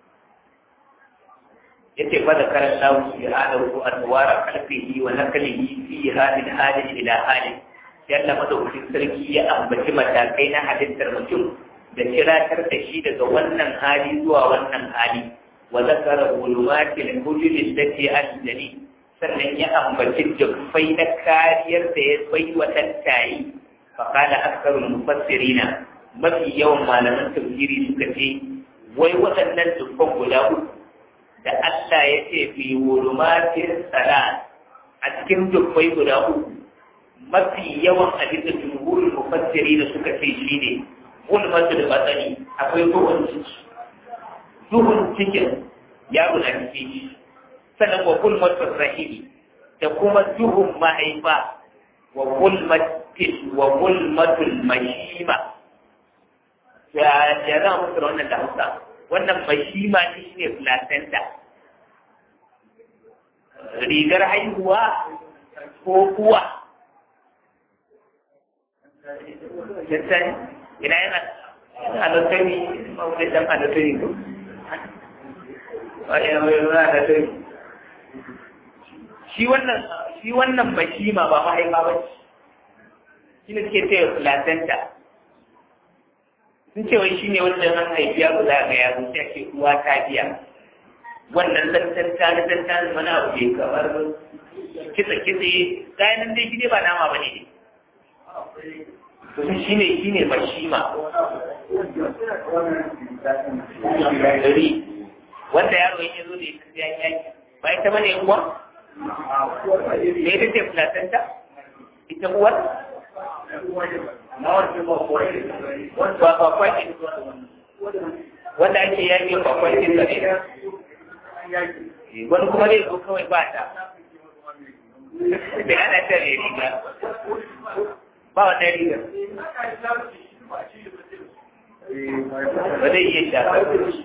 yace fa da karan lahu subhanahu anwara qalbihi wa naklihi fi hadhihi halin ila halin yadda madaukakin sarki ya ambaci matakai na halittar mutum da kiratar da shi daga wannan hali zuwa wannan hali wa zakara ulumatil hujul allati al-jali sannan ya ambaci dukkai na kariyar da ya bai wa tantayi fa qala aktharul mufassirina mafi yawan malaman tafsiri suka ce wai waɗannan dukkan guda uku da Allah ya ce fi ulumatil salat a cikin dukkai guda uku mafi yawan abin da jumhurin mufassiri da suka ce shi ne ulmatul batani akwai duhun ciki duhun cikin yaro na cikin shi sannan wa ulmatul rahimi da kuma duhun mahaifa wa ulmatul wa ulmatul mashima ya ya za mu tsara wannan da Hausa wannan mashima ne shine placenta rigar haihuwa ko kuwa Jantan, ina yana anatomi, mau lihat anatomi itu. Oh ya, mau anatomi. Shi wannan, shi wannan bashima ba mahaifa ba ce. Shi ne suke taya placenta. Sun ce wai shi ne wanda an haifi yaro za ga yaro sai ake uwa ta biya. wannan zantar tare zantar mana abu ne kamar kitse kitse kayan dai shi ne ba nama ba ne to shi ne shi ne mashima dari wanda yaro yake zo da ya kasi yan yaki ba ita bane uwa ne ita ce placenta ita uwar ba ba kwai wanda ake yaki ba kwai ne wani kuma zai zo kawai ba ta da ana ta ne riga ba wannan riga ba zai iya shafa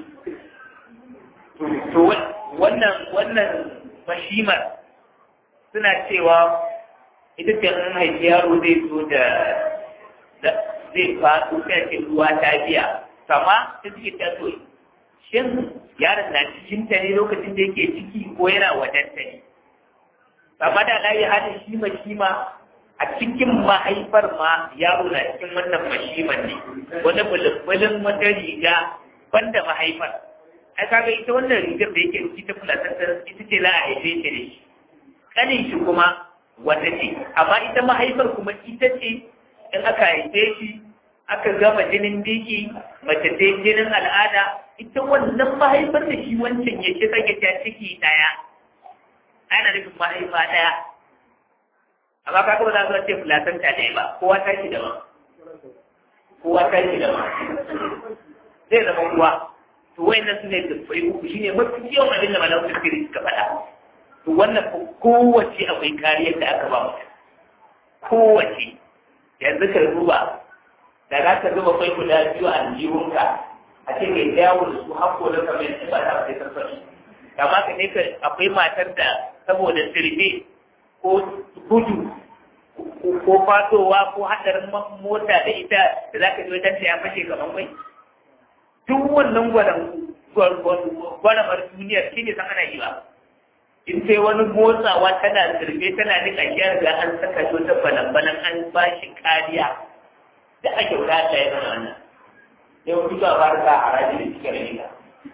to wannan wannan mashimar suna cewa ita ce an haifi yaro zai zo da zai faɗo sai ce ruwa ta biya sama ta suke ta so shin yaron na cikin ta ne lokacin da yake ciki ko yana wajen ta ne amma da layi hada shi mashima a cikin mahaifar ma yaro na cikin wannan mashiman ne wani bulbulin wata riga banda mahaifar ai kaga ita wannan rigar da yake ciki ta placentar ita ce za a haife shi da shi kanin shi kuma wata ce amma ita mahaifar kuma ita ce in aka haife shi aka gama jinin biki mace ta jinin al'ada ita wannan mahaifar da shi wancan ya ce sake ta ciki daya ana nufin mahaifa daya amma ka kuma za su ce placenta ɗaya ba kowa ta shi daban kowa ta shi daban zai zama ruwa to wayannan su ne dubbai uku shine mafi yawan abin da malamu tafsiri suka faɗa to wannan kowace akwai kariyar da aka ba mutum kowace yanzu ka duba da za ka zuba kwai guda biyu a aljihunka a ce mai yawo da su hako da kamar yadda ba ta sai sarfashi amma ka ne akwai matar da saboda sirbe ko gudu ko fatowa ko hadarin mota da ita da za ka ji wajen ta ya fashe kamar mai duk wannan gwaramar duniyar shi ne san ana yi ba in sai wani motsawa tana sirbe tana nika kiyar ga an saka shi wata balan-balan an ba shi kariya da ake wuta ta yi zama wannan yau duka ba ta a rajin da cikin rika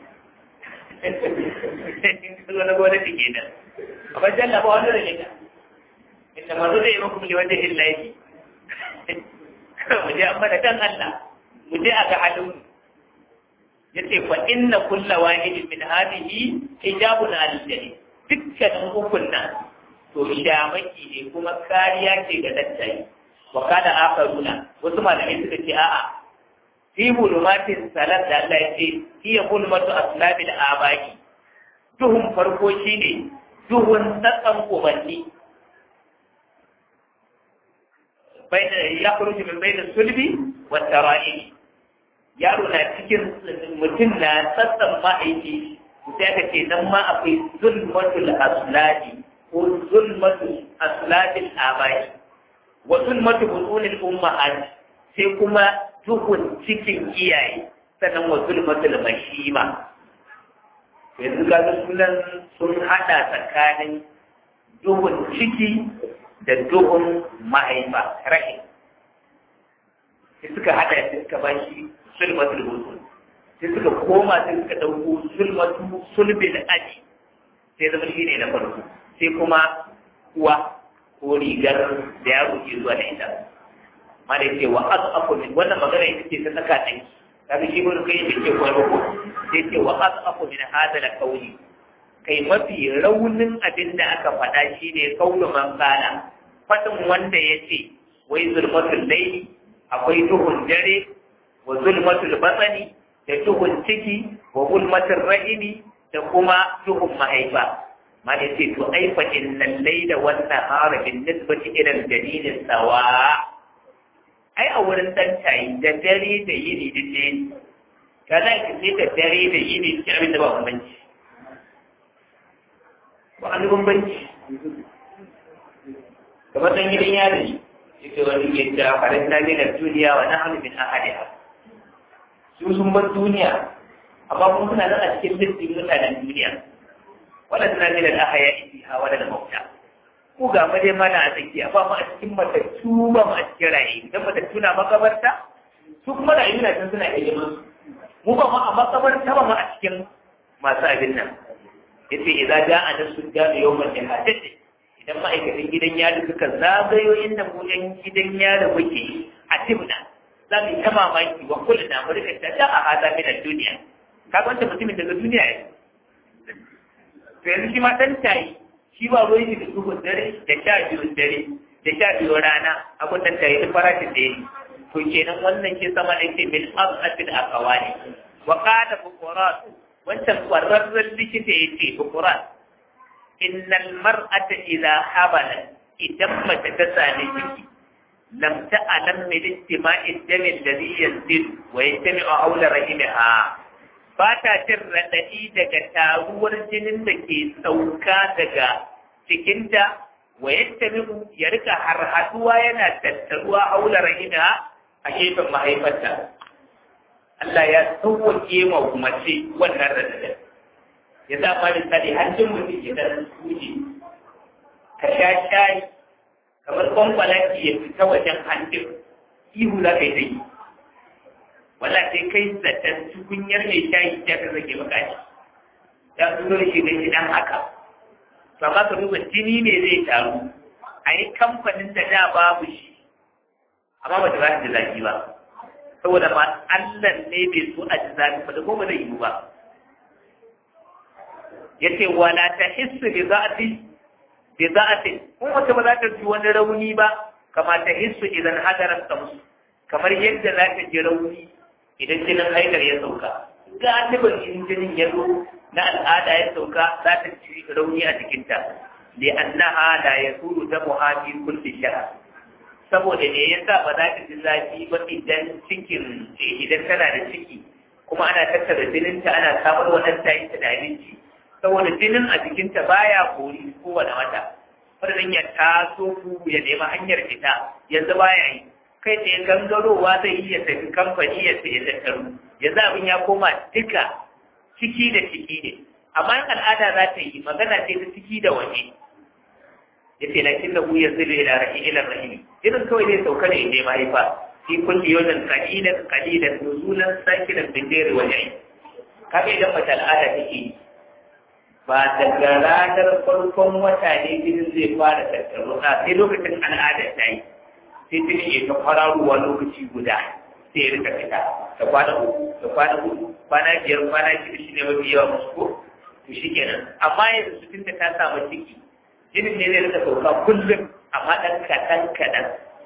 wani gwamnati ke nan a bajan na ba wani rika inda mazu da yi makum ne wanda illa yake mu je amma da kan Allah mu je a ga halin yace fa inna kulla wahidin min hadhihi hijabun al-jannah dukkanin ukun nan to shamaki ne kuma kariya ce ga dattayi wa kada akaruna wasu malamai suka ce a'a fi bulumatin salat da Allah ya ce hiya bulmatu aslabil abaki duhun farko shine duhun tsakan ubanni baina yakhruju min baina sulbi wa tara'i yaro na cikin mutum na tsatsan ma'aiki sai aka ce nan ma akwai zulmatul asladi ko zulmatul asladil abaki wa zulmatu butunil ummahat sai kuma duhun cikin iyaye sannan wa zulmatul mashima yanzu ga sunan sun hada tsakanin duhun ciki da duhun mahaifa rahim sai suka hada sai suka bashi zulmatul butun sai suka koma sai suka dauko zulmatu sulbil aji sai zama shi ne na farko sai kuma uwa ko rigar da yaro ke zuwa da ita ma da ce wa asafu min wannan magana ita ce ta saka ɗan kaga shi mun kai da ke koyar ko sai ce wa asafu min hada da kauli kai mafi raunin abin da aka faɗa shine kaulu man kana fadin wanda yace wai zulmatul layli akwai duhun dare wa zulmatul batani da duhun ciki wa zulmatul rahimi da kuma duhun mahaifa ma da ce to ai fa innal layla wan nahara bin nisbati ila al-janin sawa ai a wurin dan tayi da dare da yini dinne kaza ki sai da dare da yini cikin abin da ba bambanci ba an bambanci kamar dan gidan yari yake wani ke ta farin na ne da duniya wa nahnu min ahadiha su sun bar duniya amma kuma suna nan a cikin listin mutanen duniya wala suna ne da ahaya fiha wala da mauta ko ga mu dai mana a tsakiya ba mu a cikin matattu ba mu a cikin raye idan matattu na makabarta su kuma rayu na can suna ilimin mu ba mu a makabarta ba mu a cikin masu abin nan yace idza ja'a nasuddan yawmal jihadati idan ma'aikatan gidan yari suka zagayo inda mu yan gidan yari muke a tibna za mu ta mamaki wa kullu na mu rika ta a hada min duniya ka wanda mutumin daga duniya ne to yanzu shi ma dan tayi shi ba ruwan shi da dubun dare da sha biyu dare da sha biyu rana abun da tayi da farashin da yake to kenan wannan ke sama da ke min asatil aqwali wa qala fuqarat wancan kwararren likita yace fuqarat innal mar'ata idha habalat idan mace ta sani ciki lam ta'lam min istima'i dam alladhi yanzil wa yastami'u hawla rahimha ba ta jin radadi daga taruwar jinin da ke sauka daga cikinta wa yastami'u ya rika harhaduwa yana tattaruwa hawla rahimha a gefen mahaifarta Allah ya sauwake wa mace wannan radadin ya za ma misali hannun mutum ya dan suje ka sha shayi kamar kwankwalaki ya fita wajen hannun ihu za ka yi ta yi wala sai kai zaton tukunyar mai shayi ya ka zage makashi ya zuwa shi da shi dan haka to amma ka duba jini ne zai taru a yi kamfanin da da babu shi amma ba ta ba da zaki ba saboda ma Allah ne bai so a ji zaki ba da kuma zai yi ba yace wala ta hissu bi za'ati bi za'ati ko wata ba za ta ji wani rauni ba kama ta hissu idan hadarat tamsu kamar yadda za ta ji rauni idan jinin haidar ya sauka galibin jinin ya zo na al'ada ya sauka za ta ji rauni a jikinta li annaha la yasuru damuha fi kulli shahr saboda ne yasa ba za ta ji zafi ba idan cikin idan tana da ciki kuma ana tattara jininta ana samar wa ɗan tayin ta da abinci saboda jinin a jikinta baya kori kowane wata wannan ya taso ku ya nemi hanyar fita yanzu baya yi kai tsaye gangarowa zai iya tafi kamfani ya tsaye tattaru yanzu abin ya koma duka ciki da ciki ne amma in al'ada za ta yi magana ce ta ciki da waje ya ce lakin da huyar zai ila rahi ila rahimi irin kawai zai sauka da inda mahaifa fi kulli yawmin qalilan qalilan nuzulan sakinan bin dare wajen kaga idan mace al'ada take yi ba daga ranar farkon wata ne jinin zai fara tattaro na sai lokacin al'ada ta yi sai jini ya ta kwararowa lokaci guda sai ya rika fita da kwana uku da kwana uku kwana biyar kwana shida shi ne mafi yawa musu ko to shi kenan amma yanzu su tunda ta samu ciki jinin ne zai rika sauka kullum amma ɗan kaɗan kaɗan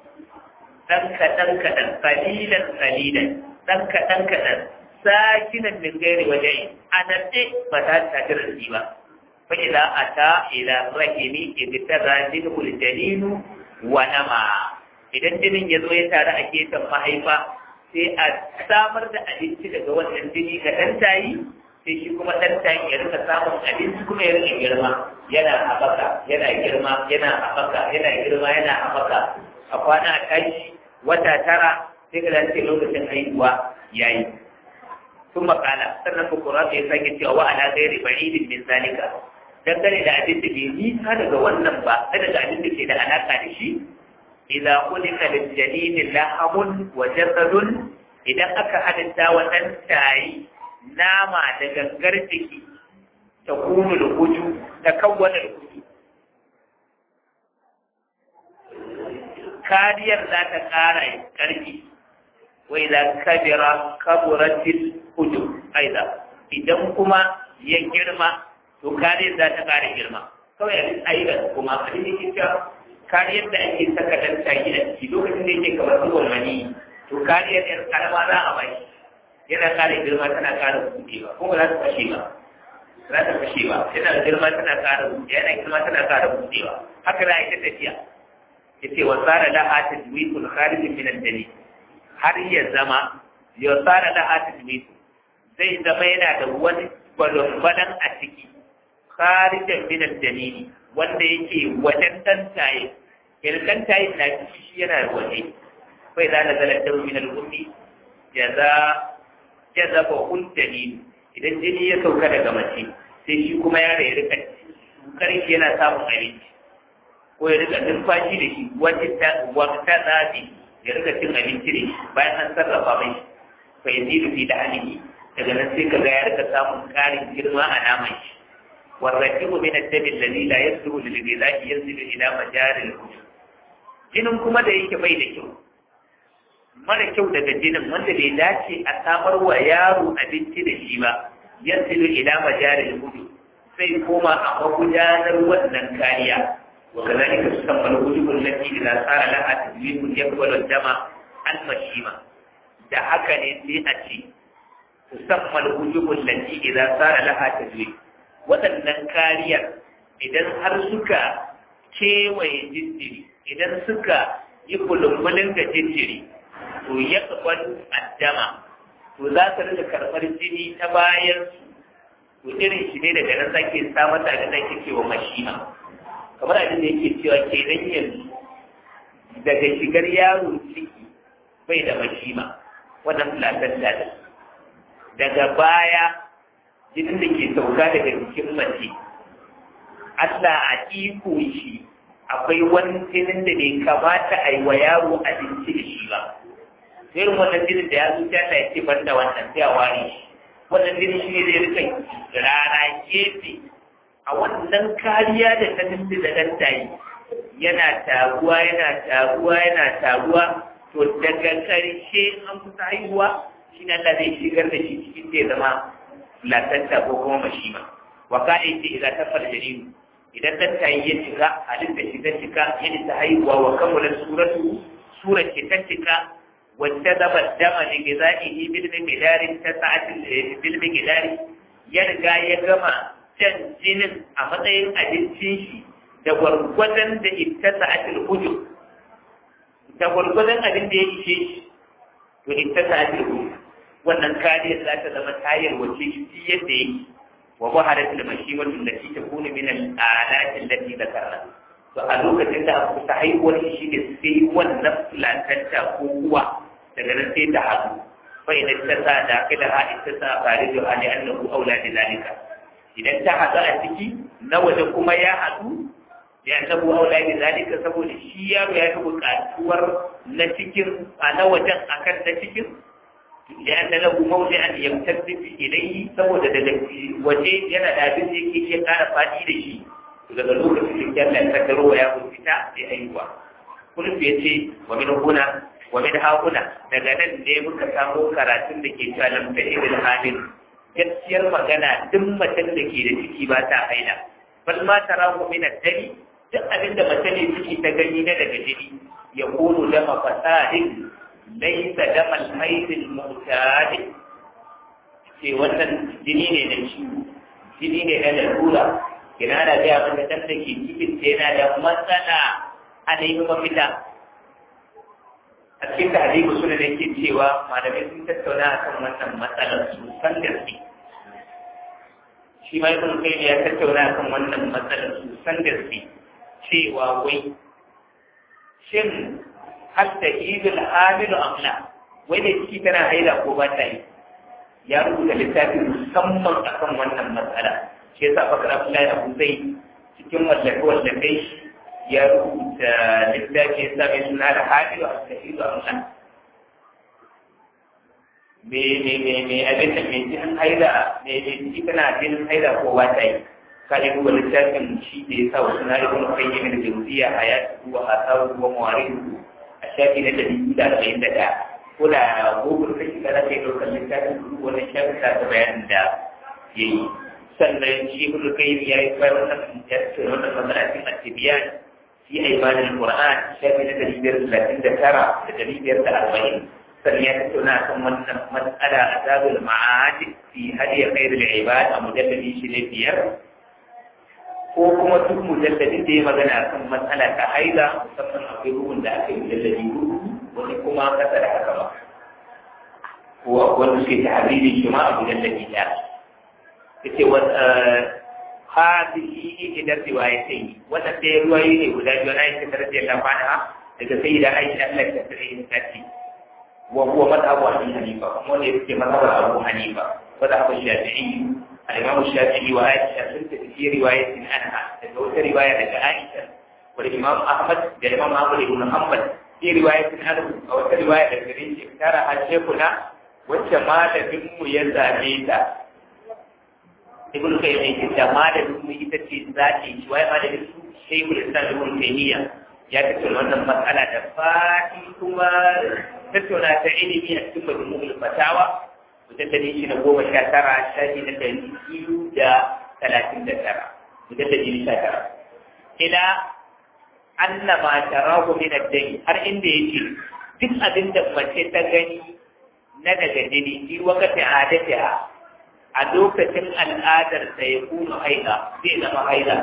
ɗan kaɗan kaɗan kalilan kalilan ɗan kaɗan kaɗan sakinan min gairi waje a natse ba ta tafi rasi ba fa ila ata ila rahimi ibtara minhu aljalinu wa nama idan jinin ya zo ya taru a gefen mahaifa sai a samar da abinci daga wannan jini ga ɗan tayi sai shi kuma ɗan tayi ya rika samun abinci kuma ya rika girma yana haɓaka yana girma yana haɓaka yana girma yana haɓaka a kwana a tashi wata tara sai ga dace lokacin haihuwa yayi ثم قال sannan Qur'an ya sake cewa wa ala ghairi ba'idin min zalika dangane da abin da bai nisa daga wannan ba daga abin da ke da alaka da shi idza qulika lil jalil lahamun wa jasadun idan aka halitta wa dan tayi nama da gangar jiki ta kunu da kuju da kawwana da kuju kariyar za ta kara karfi wa idza kabira kaburatil hujur aida idan kuma ya girma to kariyar za ta kare girma kawai abin aida kuma abin da ke cewa kariyar da ake saka dan taki da shi lokacin da yake kamar zuwan mani to kariyar yar karama za a bai yana kare girma tana kare buɗewa kuma za ta fashe ba za ta fashe ba yana girma tana kare buɗewa yana girma tana kare buɗewa haka za a yi ta tafiya yace wa tsara laha tajwidul kharij min al-dalil har ya zama ya tsara laha tajwid zai zama yana da wani balon a ciki kharijan min al-dalil wanda yake wajen tantaye idan tantaye na ciki shi yana waje kai za ta zala da min al-ummi jaza jaza ba kun dalil idan jini ya sauka daga mace sai shi kuma ya rika karin yana samun abinci ko ya rika numfashi da shi wajen ta wata zafi ya rika cin abinci da shi bayan an sarrafa mai fa yazidu fi da'anihi daga nan sai kaga ya rika samun karin girma a naman shi والرجيم من الدم الذي لا يصلح للغذاء ينزل إلى مجاري الوجود jinin kuma da yake bai da kyau mara kyau daga jinin wanda bai dace a samar wa yaro abinci da shi ba yanzilu ila majaril hudu sai koma a magudanar wannan kariya wa kazalika tusammal hudubul lati idza sara laha tadwibun yaqbalu dama al mashima da haka ne sai a ce tusammal hudubul lati idza sara laha tadwib waɗannan kariyar idan har suka kewaye jinjiri idan suka yi kulumulin ga jinjiri to ya kaɓar addama to za ka rika karɓar jini ta bayan to irin shi ne daga nan sake samar da abin da yake cewa mashima kamar abin da yake cewa kenan yanzu daga shigar yaro ciki bai da mashima wannan filatar da daga baya jinin da ke sauka daga jikin mace Allah a iko shi akwai wani jinin da bai kamata a yi wa yaro abinci da shi ba irin wannan jinin da ya zuciya ta yake banda wannan sai a ware shi wannan jinin shi ne zai rika rana gefe a wannan kariya da ta nufi da ɗan tayi yana taruwa yana taruwa yana taruwa to daga ƙarshe an kusa haihuwa shi ne Allah zai shigar da shi cikin zai zama latanta ko kuma mashima wa ka ce idan ta farjariru idan ɗan tayi ya cika halitta shi ta cika yadda ta haihuwa wa kammala suratu surar ce ta cika wacce zaba dama da giza'ihi bil miqdari ta sa'atin bil miqdari ya riga ya gama can jinin a matsayin abincin shi da gwargwadon da ita sa'atil hujur da gwargwadon abin da ya ishe shi to ita sa'atil hujur wannan kariyar za ta zama tayar wace shi yadda yake wa baharatul mashimatu allati takunu min al-alati allati dhakarna to a lokacin da aka kusa haihuwar shi ne sai wannan fulantanta ko uwa daga nan sai ta haɗu fa idan ta sa da kila ha ita sa faridu ani annahu aula da zalika idan ta haɗu a ciki na waje kuma ya haɗu ya annahu aula da zalika saboda shi yaro ya fi buƙatuwar na cikin a na wajen akan na cikin ya anna lahu mawdi'an yamtaddu ilayhi saboda daga waje yana da abin da yake iya ƙara faɗi da shi daga lokacin da Allah ya kaddaro ya fita sai haihuwa kullum ya ce wa min huna wa min hauna daga nan ne muka samu karatun da ke cewa lam ta'idul hamil gaskiyar magana duk macen da ke da ciki ba ta haila bal ma tarahu min ad-dali duk abin da mace ne ciki ta gani na daga jini ya kunu da mafasadin laysa damal haidil mu'tad ce wannan jini ne na ciwo jini ne na lalura kina da ga abin da dan da ke cikin yana da matsala a nemi mafita a cikin da hadisi suna da yake cewa malamai sun tattauna akan wannan matsalar sosan gaske shi ma ibn kai ya tattauna akan wannan matsalar sosan gaske cewa wai shin hatta idul hamilu amla wai da ciki tana haila ko ba ta yi ya rubuta littafi musamman akan wannan matsala shi yasa bakar abdullahi abu zai cikin wallafe wallafe ya rubuta littafi ya sami suna da hamilu a sahihu amla me me me me abin da me jinin haila me me ciki tana jinin haila ko ba ta yi ka yi rubuta littafin shi da ya sa wa suna ibn qayyim da jawziya hayatu wa asaru wa mawaridu a shafi na dari da arba'in da ɗaya ko da google kai shiga na kai ɗaukar littafin wannan shafi ta ta bayanin da ya yi sannan shi ibn qayyim ya yi bayar wannan wannan masalacin at-tibyan fi aymanil qur'an shafi na dari biyar da talatin da tara da dari biyar da arba'in sannan ya tattauna kan wannan mas'ala azabul ma'ad fi hadi khairul ibad a mujalladi shi ne biyar ko kuma duk mujalladin da ya magana kan matsala ta haila musamman akwai ruhun da aka yi mujalladi hudu wani kuma kasa da haka ba ko akwai wanda suke ta hadisi shi ma a mujalladi ɗaya yace wa hadisi idan riwaya ta yi wannan da ruwayi ne guda biyu na yake tare da Allah fana daga sayyida Aisha Allah ta tsare ta ce wa huwa madhabu Abi Hanifa kuma ne yake madhabu Abu Hanifa madhabu Shafi'i الإمام الشافعي وعائشة سنت في رواية عنها تزوج رواية عن عائشة والإمام أحمد الإمام أحمد بن حنبل في رواية عنه أو رواية الجريج اختارها شيخنا والشمال بن يزاميتا ibn Qayyim da malamin mu ita ce zaki shi wai malamin su Shaykhul Islam Ibn Taymiyyah ya tattauna wannan matsala da fadi kuma tattauna ta ilimi a cikin majmu'ul fatawa mujalladi shi na goma sha tara shafi na ɗari biyu da talatin da tara mujalladi sha tara ila anna ma tarahu min ad-dayn har inda yake duk abin da mace ta gani na daga jini shi wakati adatiha a lokacin al'adar da ya kuma haila zai zama haila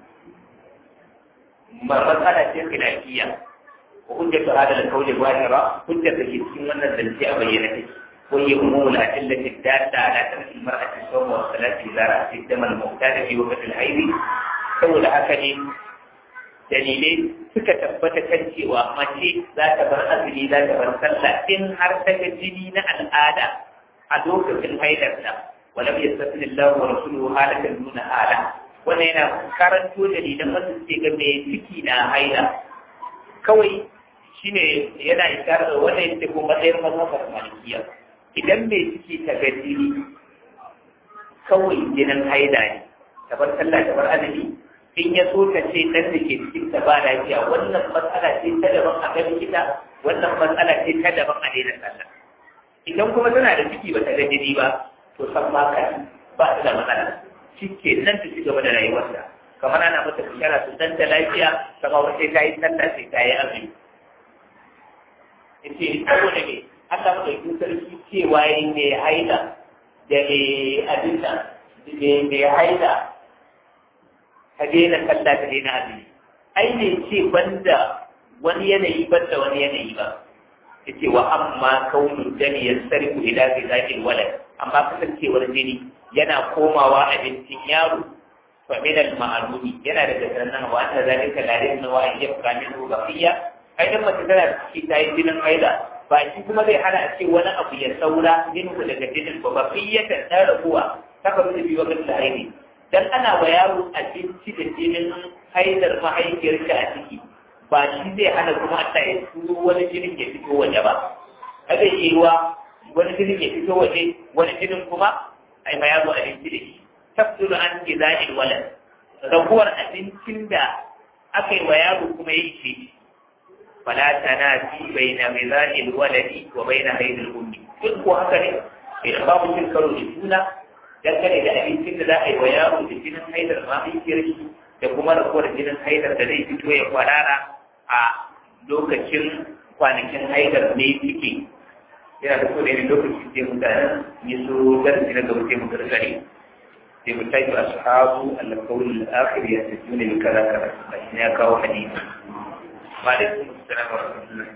ba matsala ce khilafiya ko hujja ta hada da kauli zahira hujja ta ke cikin wannan zance a bayyana take ko ya umul adillati dalla ala tarki mar'ati sawma wa salati zara fi damal muqtada fi waqti al-hayd saboda haka ne dalilai suka tabbata kan cewa mace za ta bar azumi za ta bar sallah in har ta ga jini na al'ada a lokacin haidarta walam yastafil Allah wa rasuluhu halatan duna hala wannan yana karanto dalilan wasu ce ga mai ciki na haila kawai shine yana isharar da wannan yake ko matsayin mazhabar malikiya idan mai ciki ta ga jini kawai jinin haila ne ta bar sallah ta bar azumi in ya so ta ce dan da ke cikin ta ba lafiya wannan matsala ce ta daban a kan kita wannan matsala ce ta daban a daina sallah idan kuma tana da ciki ba ta ga jini ba to san ma kan ba ta da matsala shi ke nan ta ci gaba da rayuwarsa kamar ana mata bishara su dan ta lafiya kama wata ta yi sallah sai ta yi azumi in ce saboda me Allah mai sarki cewa yi mai haida da mai abinda da mai haida ka daina sallah ka daina azumi ai ne ce banda wani yanayi banda wani yanayi ba yace wa amma kaunu dami yasarifu ila zikil walad amma kasancewar jini yana komawa abincin yaro fa min al ma'lumi yana da tsanan wa ta zalika la ilaha wa an yabqa minhu baqiya ai dan mace tana da ciki ta yi jinin haila ba shi kuma zai hana a ce wani abu ya saura minhu daga jinin ba baqiyatan da rabuwa ta ka rubuta bi wakil da haini dan ana wa yaro abinci da jinin haidar mahaifiyarsa a ciki ba shi zai hana kuma a tsaye turo wani jinin ya fito waje ba a zai yi wa wani jinin ya fito waje wani jinin kuma a yi ma yaro abinci da shi tafsiru an ke za'il walad raguwar abincin da aka yi wa yaro kuma ya yi ce fala tana fi bai na mai za'il waladi wa bai na haidar ummi duk ko haka ne idan babu cin karo da juna dangane da abincin da za a yi wa yaro da jinin haidar mahaifiyar shi da kuma raguwar jinin haidar da zai fito ya kwarara a lokacin kwanakin haidar ne suke yana da kodai ne lokacin sai mu gane yi su darasi na gaba sai mu gargare sai mu tafi ashabu al-qawl al-akhir ya tajuna bi kaza kaza shi ya kawo hadisi wa alaikum assalam wa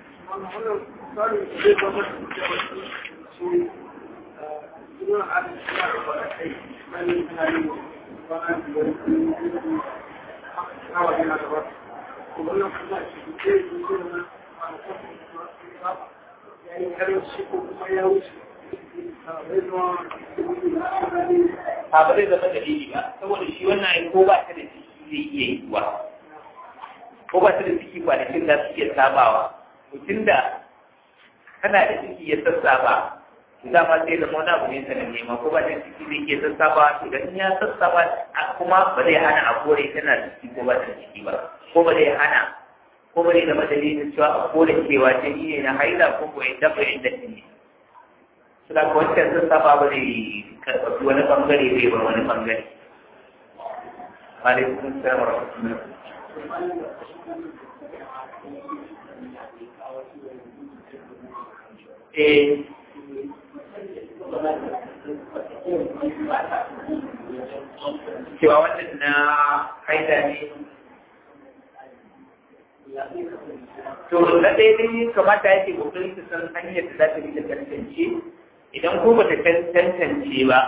rahmatullah a ba zai zama dalili ba saboda shi wannan ai ko ba ta da ciki zai iya yi wa ko ba ta da ciki kwanakin za su iya sabawa mutum da kana da ciki ya sassaba dama sai da wani abu ne sanin nema ko ba ta ciki zai iya sassaba to dan ya sassaba kuma ba zai hana a kore tana da ciki ko ba ta ciki ba ko ba zai hana ko ba zai zama dalilin cewa a kore cewa ta yi ne na haila ko ko ya dafa yadda ne suna ko wancan sassaba ba zai karɓi wani bangare zai ba wani bangare alaikum salam wa rahmatullah eh cewa wannan na haida ne to na ɗaya ne kamata yake kokarin su san hanyar da za ta bi da tantance idan ko ba ta tantance ba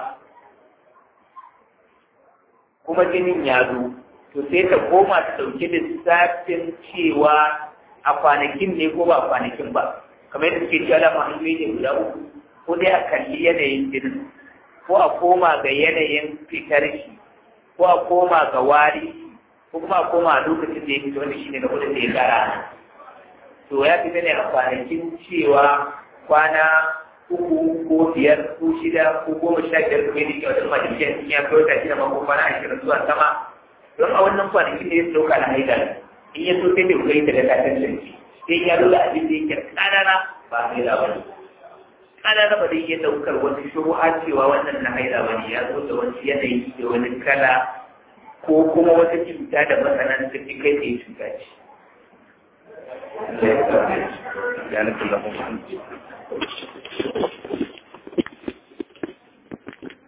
kuma jinin ya zo to sai ta koma ta ɗauki lissafin cewa a kwanakin ne ko ba a kwanakin ba kamar yadda suke cewa da hanyoyi ne guda uku ko dai a kalli yanayin jinin ko a koma ga yanayin fitar shi ko a koma ga wari ko kuma a koma a lokacin da ya fito wanda shi ne na kudin da ya kara to ya fita ne a kwanakin cewa kwana uku ko biyar ko shida ko goma sha biyar ko yadda kyau da majalisar sun ya kai wata shida ma ko kwana ashirin zuwa sama don a wannan kwanakin da ya dauka na haida in ya so sai da kokari ta da ta tantance sai ya lura abin da yake kanana ba haida ba ne kanana ba zai iya daukar wani shuru'a cewa wannan na haida ba ne ya zo da wani yanayi da wani kala ko kuma wata cuta da masanan ta fi kai tsaye cuta ce. Ya